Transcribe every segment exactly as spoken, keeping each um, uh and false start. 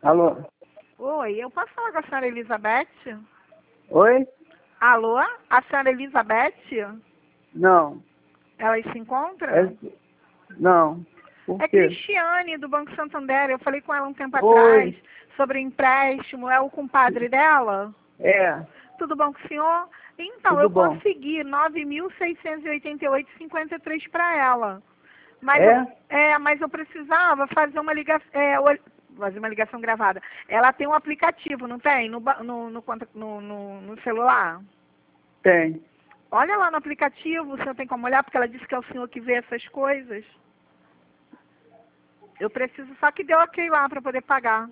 Alô? Oi, eu posso falar com a senhora Elizabeth? Oi? Alô? A senhora Elizabeth? Não. Elas se encontram? É... Não. Por É quê? Cristiane, do Banco Santander. Eu falei com ela um tempo Oi. atrás sobre empréstimo. É o compadre dela? É, Tudo bom com o senhor? Então, Tudo eu bom. consegui nove mil seiscentos e oitenta e oito vírgula cinquenta e três para ela. Mas É? eu, é, mas eu precisava fazer uma ligação, é, o- fazer uma ligação gravada. Ela tem um aplicativo, não tem? No, ba- no, no, conta- no, no, no celular? tem. Olha lá no aplicativo, o senhor tem como olhar, porque ela disse que é o senhor que vê essas coisas. Eu preciso só que dê ok lá para poder pagar.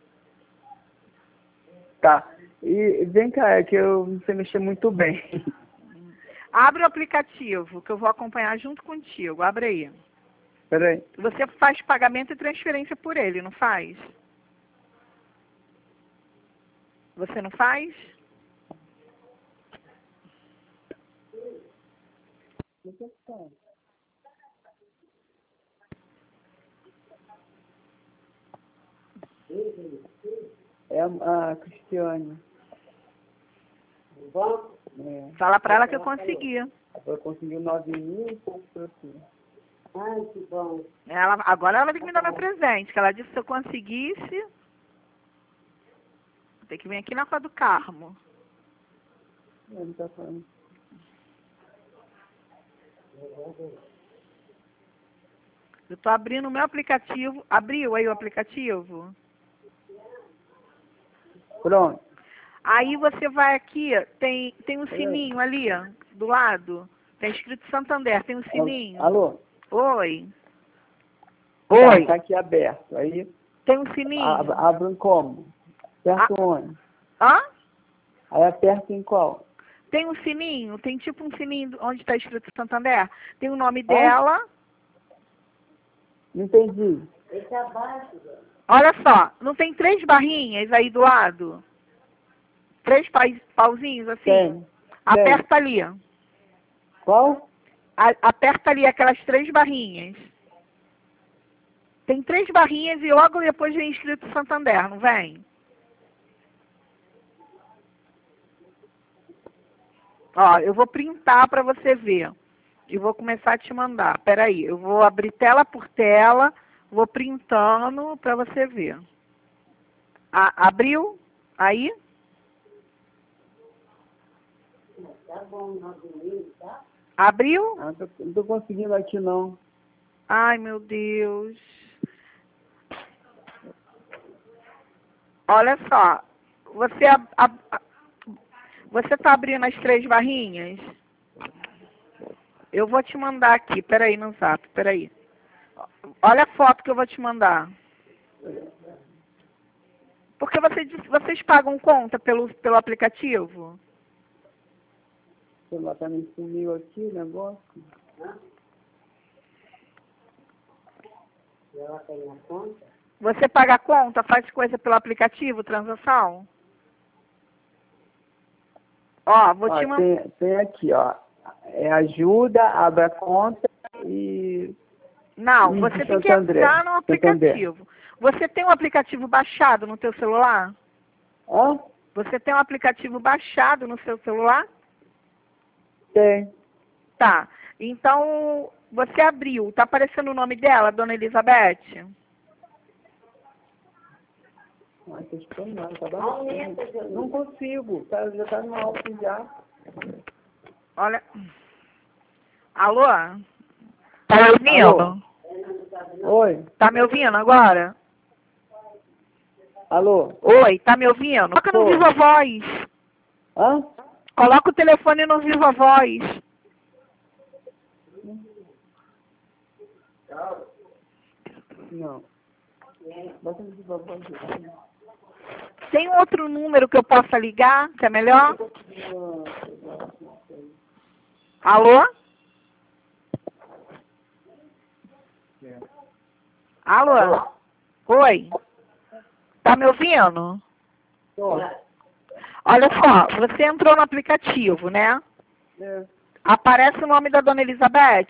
Tá. E vem cá, é que eu não sei mexer muito bem. Abre o aplicativo, que eu vou acompanhar junto contigo. Abre aí. Peraí. Você faz pagamento e transferência por ele, não faz? Você não faz? É a, a Cristiane. É. Fala pra ela que eu consegui. Eu consegui nove mil e pouco por aqui. Ai, que bom. Ela, agora ela vai ter que me dar meu presente, que ela disse que se eu conseguisse, tem que vir aqui na Rua do Carmo. Ele tá falando. Eu tô abrindo o meu aplicativo. Abriu aí o aplicativo? Pronto. Aí você vai aqui, tem, tem um sininho ali, ó, do lado. Tem escrito Santander, tem um sininho. Alô? Oi. Tá, Oi. tá aqui aberto. Aí Tem um sininho. ab- abre em como? Aperta onde? Hã? Aí aperta em qual? Tem um sininho, tem tipo um sininho onde está escrito Santander. Tem o nome dela. Não entendi. Esse abaixo, velho. Olha só, não tem três barrinhas aí do lado? Três pais- pauzinhos assim? Tem. Aperta ali. Qual? A- aperta ali aquelas três barrinhas. Tem três barrinhas e logo depois vem escrito Santander, não vem? Ó, eu vou printar para você ver. E vou começar a te mandar. Peraí, eu vou abrir tela por tela, vou printando para você ver. A- abriu? Aí? Tá bom, nove mil, tá? Abriu? Ah, tô- não tô conseguindo aqui não. Ai, meu Deus. Olha só. Você ab- ab- a- você tá abrindo as três barrinhas? Eu vou te mandar aqui. Peraí, no zap. Peraí. Olha a foto que eu vou te mandar. Porque você disse, vocês pagam conta pelo, pelo aplicativo? O celular tá me sumiu aqui o negócio. E ela tem a conta? Você paga a conta, faz coisa pelo aplicativo, transação? Ó, vou Ó, te mandar. tem, tem aqui, ó. É ajuda, abre a conta e... Não, e você de tem que Santo André. entrar no Santo André. aplicativo. Você tem um aplicativo baixado no teu celular? Hã? Você tem um aplicativo baixado no seu celular? Tem. Tá. Então, você abriu. Tá aparecendo o nome dela, Dona Elizabeth? Ai, tô esperando, tá Aumenta, baixando. Janine. Não consigo, tá, já tá no alto já. Olha. Alô? Tá me ouvindo? Alô? Oi, Tá me ouvindo agora? alô? Oi, tá me ouvindo? Coloca no Tô. Viva Voz. Hã? Coloca o telefone no Viva Voz. Não. Bota no viva voz aqui. Tem outro número que eu possa ligar, que é melhor? Alô? Alô? Oi? Tá me ouvindo? Tô. Olha só, você entrou no aplicativo, né? É. Aparece o nome da Dona Elizabeth?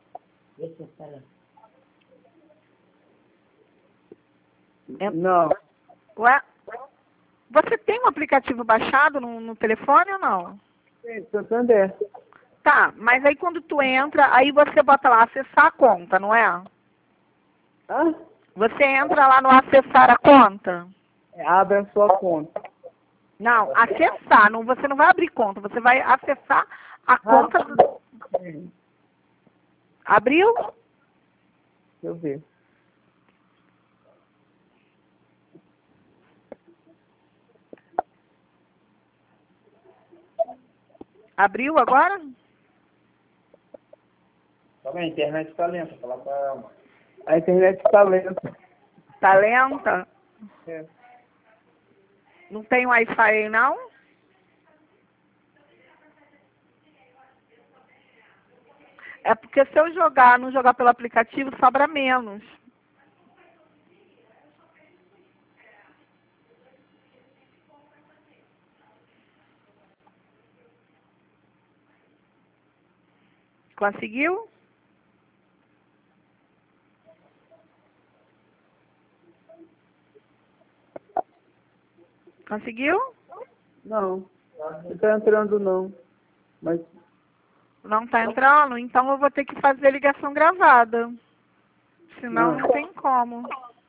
Deixa eu falar. Não. Ué? Você tem um aplicativo baixado no, no telefone ou não? Sim, Santander. Tá, mas aí quando tu entra, aí você bota lá, acessar a conta, não é? Hã? Você entra lá no acessar a conta. É, abre a sua conta. Não, acessar, não, você não vai abrir conta, você vai acessar a conta do... Sim. Abriu? Deixa eu ver. Abriu agora? Calma aí, a internet tá lenta, fala pra ela. A internet está lenta. Tá lenta? É. Não tem Wi-Fi aí não? É porque se eu jogar, não jogar pelo aplicativo, sobra menos. Conseguiu? Conseguiu? Não, não está entrando não. Mas, Não tá entrando? Então eu vou ter que fazer ligação gravada. Senão Não. não tem como.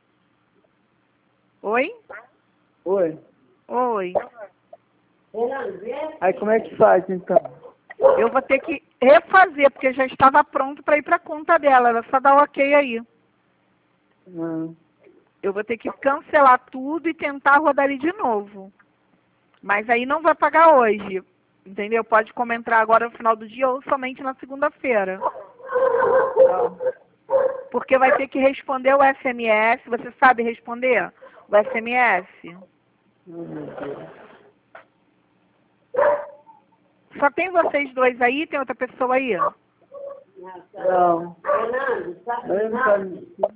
Oi? oi. Oi. Fernando, vê Aí como é que faz então? Eu vou ter que refazer, porque já estava pronto para ir para a conta dela. Era só dar o ok aí. Não. Eu vou ter que cancelar tudo e tentar rodar ele de novo. Mas aí não vai pagar hoje. Entendeu? Pode como entrar agora no final do dia ou somente na segunda-feira. Porque vai ter que responder o S M S. Você sabe responder o S M S? Oh, meu Deus. Só tem vocês dois aí? Tem outra pessoa aí? Não. Fernando, sabe? Não, não tá...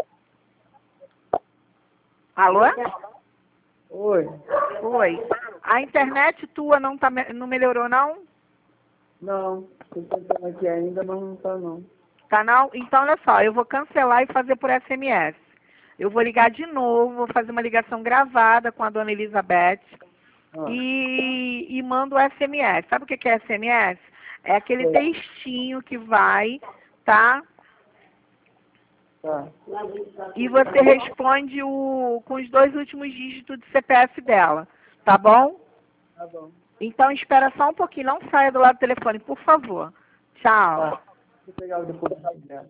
Alô? Oi. Oi. A internet tua não, tá, me- não melhorou, não? Não, tô tentando aqui ainda, mas não tá não. Tá não? Então, olha só, eu vou cancelar e fazer por S M S. Eu vou ligar de novo, vou fazer uma ligação gravada com a dona Elizabeth Ah, e, e mando o S M S. Sabe o que que é S M S? É aquele Sei. textinho que vai, tá? tá. E você responde o, com os dois últimos dígitos do C P F dela, tá bom? Tá bom. Então, espera só um pouquinho, não saia do lado do telefone, por favor. Tchau. Tá. Vou pegar o depois.